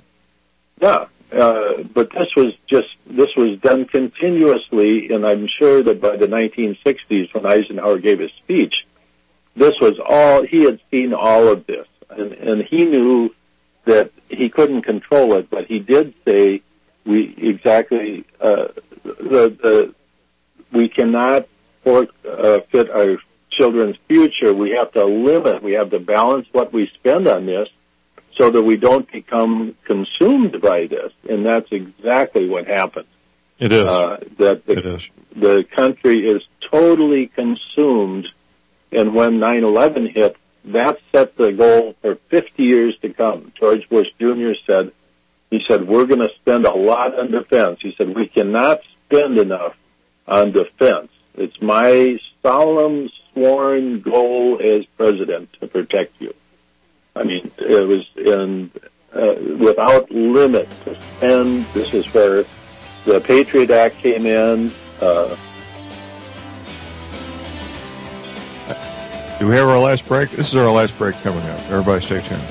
Speaker 8: Yeah. Uh, but this was just, this was done continuously, and I'm sure that by the nineteen sixties, when Eisenhower gave his speech, this was all, he had seen all of this, and, and he knew that he couldn't control it, but he did say, we exactly, uh, the, the, we cannot for, uh, fit our children's future. We have to limit, we have to balance what we spend on this, so that we don't become consumed by this. And that's exactly what happened.
Speaker 7: It is.
Speaker 8: Uh, that the,
Speaker 7: it is.
Speaker 8: The country is totally consumed. And when nine eleven hit, that set the goal for fifty years to come. George Bush Junior said, he said, we're going to spend a lot on defense. He said, we cannot spend enough on defense. It's my solemn, sworn goal as president to protect you. I mean, it was in, uh, without limit to spend. This is where the Patriot Act came in. Uh,
Speaker 7: Do we have our last break? This is our last break coming up. Everybody stay tuned.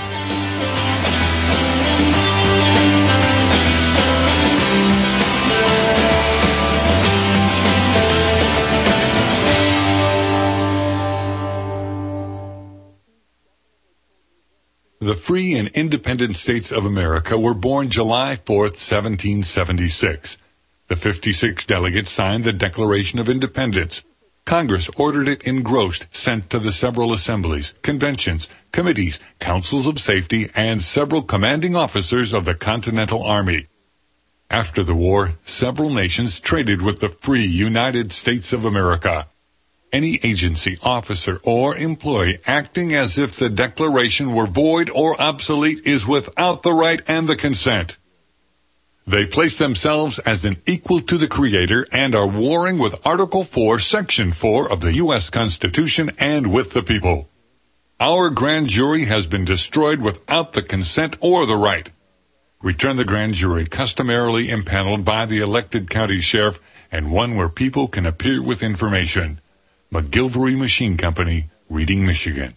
Speaker 16: The free and independent states of America were born July fourth, seventeen seventy-six. The fifty-six delegates signed the Declaration of Independence. Congress ordered it engrossed, sent to the several assemblies, conventions, committees, councils of safety, and several commanding officers of the Continental Army. After the war, several nations traded with the free United States of America. Any agency, officer, or employee acting as if the Declaration were void or obsolete is without the right and the consent. They place themselves as an equal to the Creator and are warring with Article four, Section four of the U S Constitution and with the people. Our grand jury has been destroyed without the consent or the right. Return the grand jury, customarily impaneled by the elected county sheriff, and one where people can appear with information. McGilvery Machine Company, Reading, Michigan.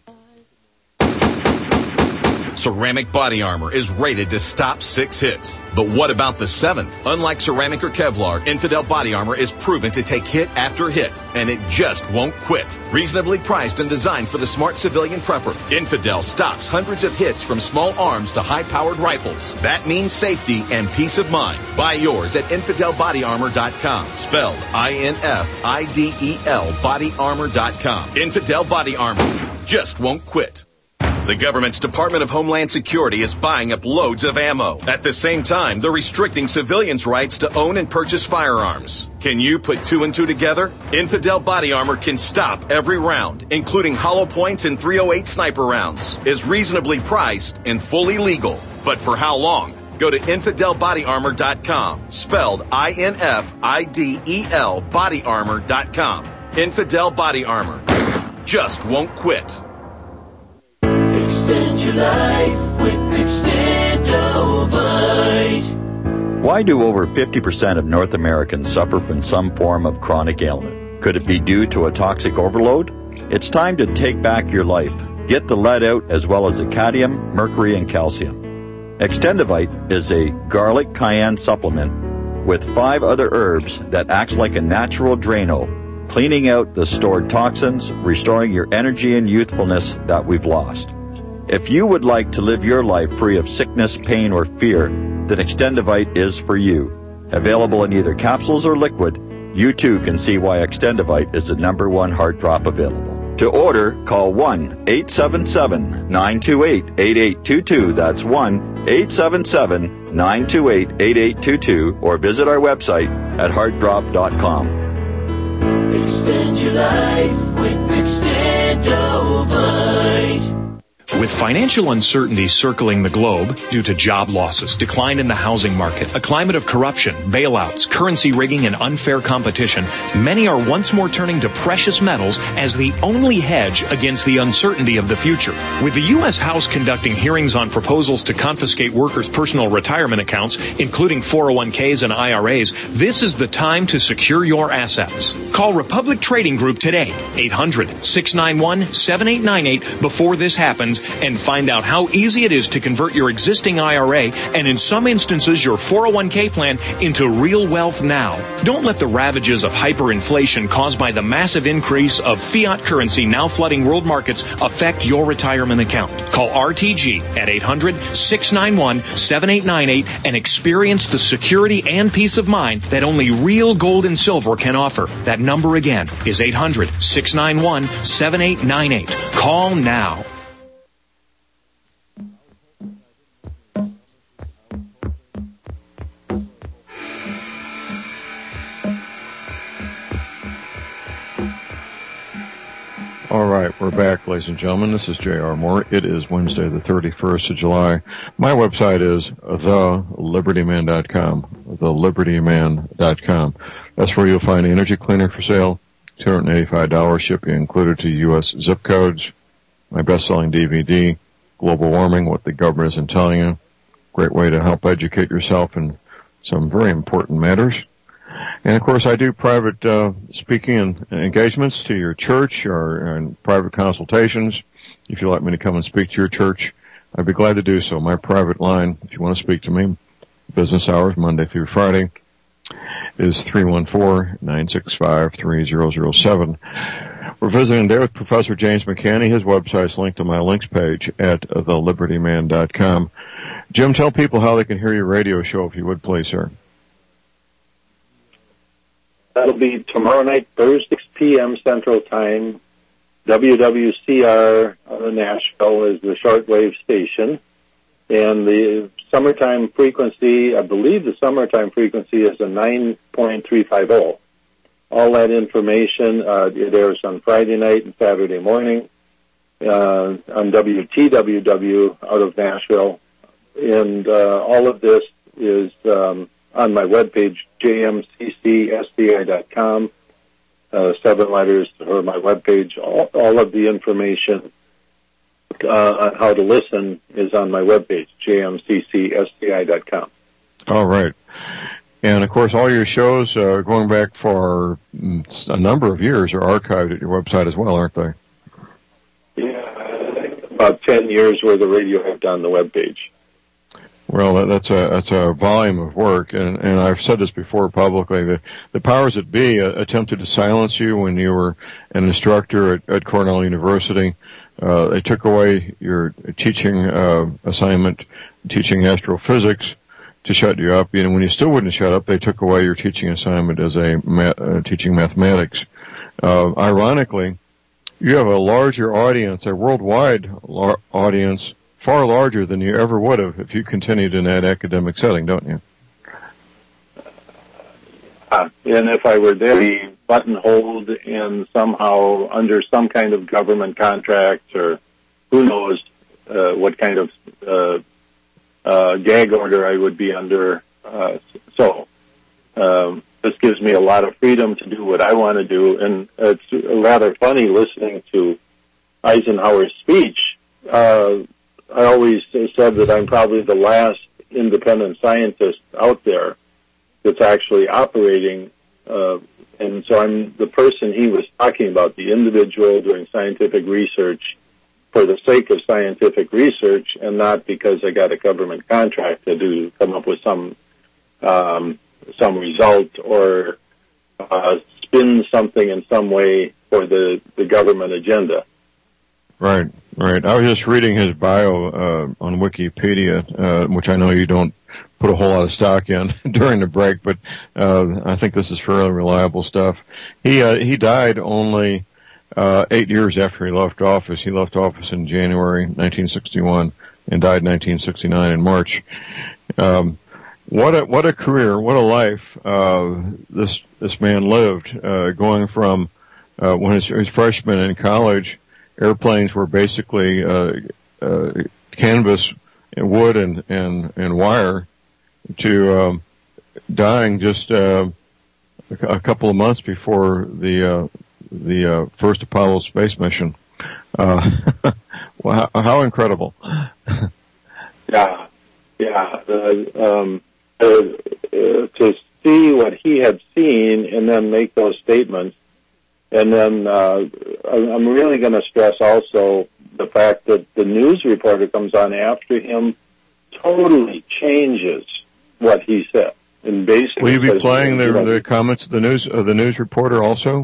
Speaker 17: Ceramic Body Armor is rated to stop six hits. But what about the seventh? Unlike ceramic or Kevlar, Infidel Body Armor is proven to take hit after hit, and it just won't quit. Reasonably priced and designed for the smart civilian prepper, Infidel stops hundreds of hits from small arms to high-powered rifles. That means safety and peace of mind. Buy yours at infidel body armor dot com, spelled I N F I D E L body armor dot com. Infidel Body Armor just won't quit. The government's Department of Homeland Security is buying up loads of ammo. At the same time, they're restricting civilians' rights to own and purchase firearms. Can you put two and two together? Infidel Body Armor can stop every round, including hollow points and three oh eight sniper rounds, is reasonably priced and fully legal. But for how long? Go to infidel body armor dot com, spelled I N F I D E L body armor dot com. Infidel Body Armor just won't quit.
Speaker 6: Extend your life with Extendovite.
Speaker 18: Why do over fifty percent of North Americans suffer from some form of chronic ailment? Could it be due to a toxic overload? It's time to take back your life. Get the lead out as well as the cadmium, mercury, and calcium. Extendovite is a garlic cayenne supplement with five other herbs that acts like a natural Drano, cleaning out the stored toxins, restoring your energy and youthfulness that we've lost. If you would like to live your life free of sickness, pain, or fear, then Extendovite is for you. Available in either capsules or liquid, you too can see why Extendovite is the number one heart drop available. To order, call one eight seven seven, nine two eight, eight eight two two. That's one eight seven seven, nine two eight, eight eight two two, or visit our website at heart drop dot com.
Speaker 6: Extend your life with Extendovite.
Speaker 19: With financial uncertainty circling the globe due to job losses, decline in the housing market, a climate of corruption, bailouts, currency rigging, and unfair competition, many are once more turning to precious metals as the only hedge against the uncertainty of the future. With the U S House conducting hearings on proposals to confiscate workers' personal retirement accounts, including four oh one k's and I R A's, this is the time to secure your assets. Call Republic Trading Group today, eight hundred, six nine one, seven eight nine eight, before this happens, and find out how easy it is to convert your existing I R A and, in some instances, your four oh one k plan into real wealth now. Don't let the ravages of hyperinflation caused by the massive increase of fiat currency now flooding world markets affect your retirement account. Call R T G at eight hundred, six nine one, seven eight nine eight and experience the security and peace of mind that only real gold and silver can offer. That number again is eight hundred, six nine one, seven eight nine eight. Call now.
Speaker 7: All right, we're back, ladies and gentlemen. This is J R. Moore. It is Wednesday, the thirty-first of July. My website is the liberty man dot com, the liberty man dot com. That's where you'll find the energy cleaner for sale, two hundred eighty-five dollars, shipping included to U S zip codes, my best-selling D V D, Global Warming, What the Government Isn't Telling You. Great way to help educate yourself in some very important matters. And, of course, I do private uh, speaking and engagements to your church or and private consultations. If you'd like me to come and speak to your church, I'd be glad to do so. My private line, if you want to speak to me, business hours, Monday through Friday, is three one four, nine six five, three zero zero seven. We're visiting today with Professor James McCanney. His website's linked on my links page at the liberty man dot com. Jim, tell people how they can hear your radio show, if you would, please, sir.
Speaker 8: That'll be tomorrow night, Thursday, six p.m. Central Time. W W C R uh, Nashville is the shortwave station. And the summertime frequency, I believe the summertime frequency is a nine point three five zero. All that information, uh, it airs on Friday night and Saturday morning uh, on W T W W out of Nashville. And uh, all of this is um, on my webpage, j m c c s d i dot com. Uh, seven letters for my webpage. All, all of the information uh, on how to listen is on my webpage, j m c c s d i dot com.
Speaker 7: All right. And, of course, all your shows, uh, going back for a number of years, are archived at your website as well, aren't they?
Speaker 8: Yeah, about ten years worth of Radiohead on the webpage.
Speaker 7: Well, that's a that's a volume of work, and, and I've said this before publicly. The, the powers that be uh, attempted to silence you when you were an instructor at, at Cornell University. Uh, they took away your teaching uh, assignment, teaching astrophysics, to shut you up. And when you still wouldn't shut up, they took away your teaching assignment as a ma- uh, teaching mathematics. Uh, ironically, you have a larger audience, a worldwide lar- audience, far larger than you ever would have if you continued in that academic setting, don't you?
Speaker 8: Uh, and if I were there, be buttonholed and somehow under some kind of government contract, or who knows uh, what kind of uh, uh, gag order I would be under. Uh, so um, this gives me a lot of freedom to do what I want to do, and it's rather funny listening to Eisenhower's speech. Uh, I always said that I'm probably the last independent scientist out there that's actually operating, uh, and so I'm the person he was talking about, the individual doing scientific research for the sake of scientific research, and not because I got a government contract to do come up with some um, some result or uh, spin something in some way for the, the government agenda.
Speaker 7: Right, right. I was just reading his bio uh, on Wikipedia, uh, which I know you don't put a whole lot of stock in during the break, but uh, I think this is fairly reliable stuff. He uh, he died only uh, eight years after he left office. He left office in January nineteen sixty-one and died nineteen sixty-nine in March. Um, what a what a career, what a life uh, this this man lived, uh, going from uh, when he was freshman in college. Airplanes were basically uh, uh, canvas, and wood, and, and, and wire, to um, dying just uh, a couple of months before the uh, the uh, first Apollo space mission. Uh, wow, how incredible!
Speaker 8: yeah, yeah. Uh, um, uh, uh, to see what he had seen and then make those statements. And then uh, I'm really going to stress also the fact that the news reporter comes on after him totally changes what he said. And basically,
Speaker 7: will you be
Speaker 8: says,
Speaker 7: playing the,
Speaker 8: you know,
Speaker 7: the comments of the news of the news reporter also?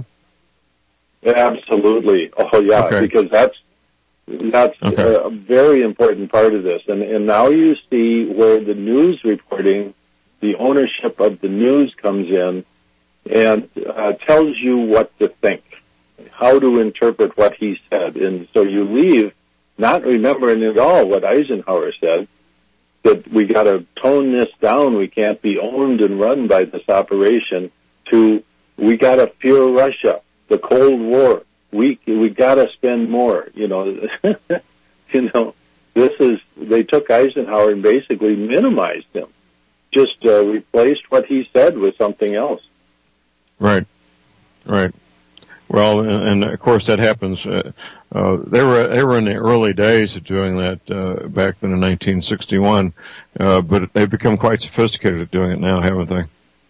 Speaker 8: Absolutely. Oh yeah,
Speaker 7: okay.
Speaker 8: Because that's that's
Speaker 7: okay.
Speaker 8: a, a very important part of this. And and now you see where the news reporting, the ownership of the news comes in. And uh, tells you what to think, how to interpret what he said. And so you leave not remembering at all what Eisenhower said, that we got to tone this down, we can't be owned and run by this operation, to we got to fear Russia, the Cold War, we we got to spend more. You know, you know, this is, they took Eisenhower and basically minimized him, just uh, replaced what he said with something else.
Speaker 7: Right, right. Well, and, and of course that happens. Uh, uh, they were they were in the early days of doing that uh, back then in nineteen sixty-one, uh, but they've become quite sophisticated at doing it now, haven't they?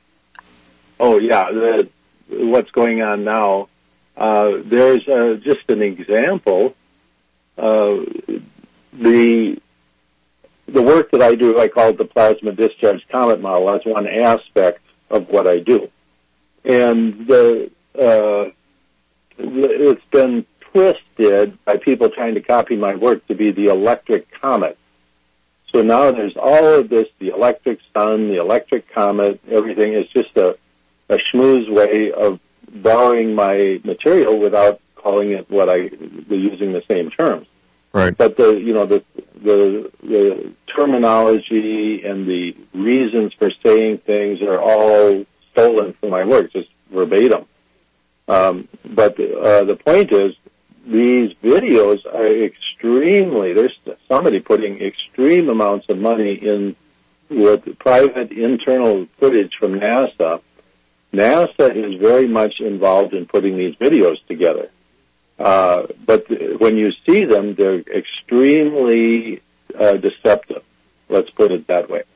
Speaker 8: Oh yeah, the, what's going on now? Uh, there's uh, just an example. Uh, the the work that I do, I call it the plasma discharge comet model. That's one aspect of what I do. And the, uh, it's been twisted by people trying to copy my work to be the electric comet. So now there's all of this, the electric sun, the electric comet, everything is just a, a schmooze way of borrowing my material without calling it what I, using the same terms.
Speaker 7: Right.
Speaker 8: But the, you know, the, the, the terminology and the reasons for saying things are all stolen from my work, just verbatim. Um, but uh, the point is, these videos are extremely, there's somebody putting extreme amounts of money in with private internal footage from NASA. NASA is very much involved in putting these videos together. Uh, but when you see them, they're extremely uh, deceptive. Let's put it that way.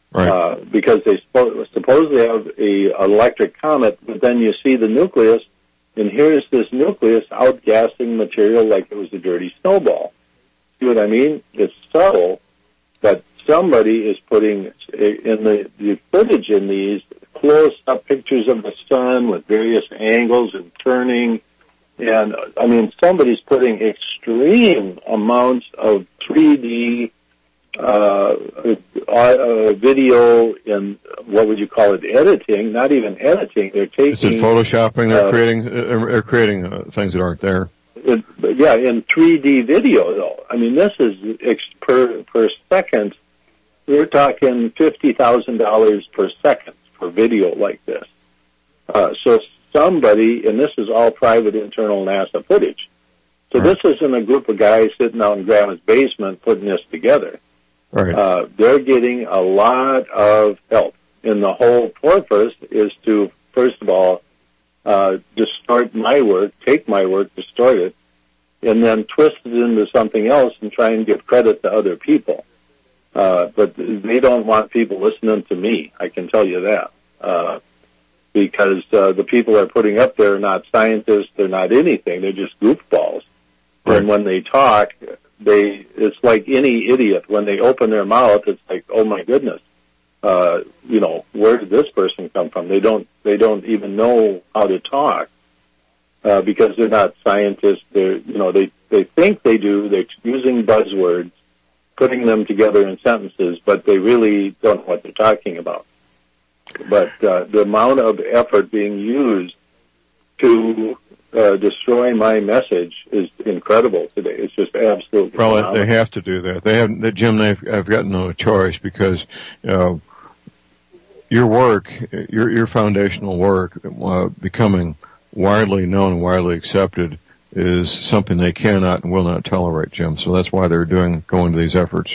Speaker 7: Right.
Speaker 8: Uh, because they spo- supposedly have a electric comet, but then you see the nucleus, and here's this nucleus outgassing material like it was a dirty snowball. See what I mean? It's subtle, but somebody is putting in the, the footage in these close-up pictures of the sun with various angles and turning. And, I mean, somebody's putting extreme amounts of three D uh, uh, video and what would you call it, editing, not even editing. They're taking...
Speaker 7: Is it photoshopping? They're
Speaker 8: uh,
Speaker 7: creating, they're creating uh, things that aren't there.
Speaker 8: It, yeah, in three D video, though. I mean, this is ex- per, per second. We're talking fifty thousand dollars per second for video like this. Uh, so somebody, and this is all private internal NASA footage. So
Speaker 7: right.
Speaker 8: This isn't a group of guys sitting out in Grandma's basement putting this together.
Speaker 7: Right.
Speaker 8: Uh, they're getting a lot of help. And the whole purpose is to, first of all, uh, distort my work, take my work, distort it, and then twist it into something else and try and give credit to other people. Uh, but they don't want people listening to me, I can tell you that. Uh, because uh, the people they're putting up there are not scientists, they're not anything, they're just goofballs. Right. And when they talk, they it's like any idiot. When they open their mouth, it's like, oh my goodness, uh, you know, where did this person come from? They don't they don't even know how to talk uh, because they're not scientists. They're you know they they think they do. They're using buzzwords, putting them together in sentences, but they really don't know what they're talking about. But uh, the amount of effort being used to uh, destroy my message is incredible today. It's just absolutely
Speaker 7: Well,
Speaker 8: phenomenal.
Speaker 7: they have to do that. They have, they, Jim, they've, I've got no choice because uh, your work, your, your foundational work, uh, becoming widely known and widely accepted is something they cannot and will not tolerate, Jim. So that's why they're doing, going to these efforts.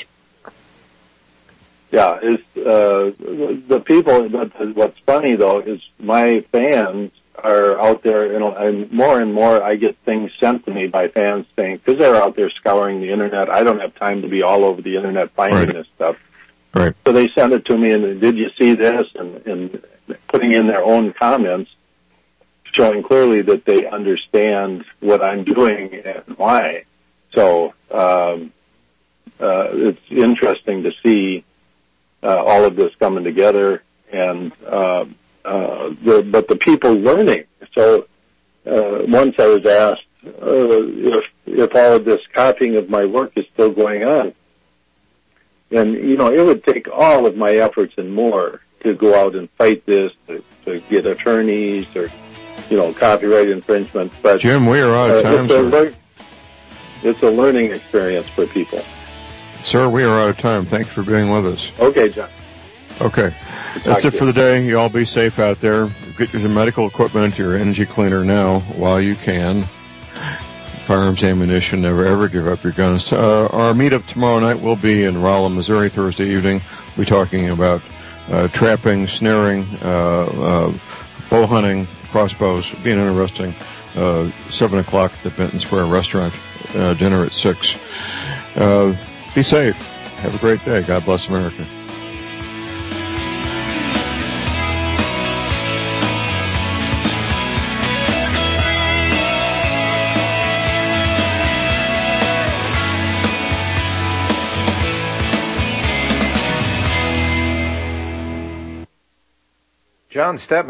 Speaker 8: Yeah, it's, uh, the people, but what's funny though is my fans are out there, you know, and more and more I get things sent to me by fans saying, because they're out there scouring the internet, I don't have time to be all over the internet finding
Speaker 7: right.
Speaker 8: this stuff.
Speaker 7: Right.
Speaker 8: So they send it to me and did you see this? And, and putting in their own comments, showing clearly that they understand what I'm doing and why. So, um, uh, it's interesting to see Uh, all of this coming together, and uh, uh, the, but the people learning. So uh, once I was asked uh, if if all of this copying of my work is still going on, and you know, it would take all of my efforts and more to go out and fight this, to, to get attorneys or you know, copyright infringement. But
Speaker 7: Jim, we are out of
Speaker 8: uh,
Speaker 7: time.
Speaker 8: It's a, lear- it's a learning experience for people.
Speaker 7: Sir, we are out of time. Thanks for being with us.
Speaker 8: Okay, John.
Speaker 7: Okay. That's it for the day. You all be safe out there. Get your medical equipment, your energy cleaner now while you can. Firearms, ammunition, never ever give up your guns. Uh, our meetup tomorrow night will be in Rolla, Missouri, Thursday evening. We'll be talking about uh, trapping, snaring, uh, uh, bow hunting, crossbows. Being interesting. Uh, seven o'clock at the Benton Square Restaurant. Uh, dinner at six. Uh, Be safe. Have a great day. God bless America.
Speaker 5: John Stedman.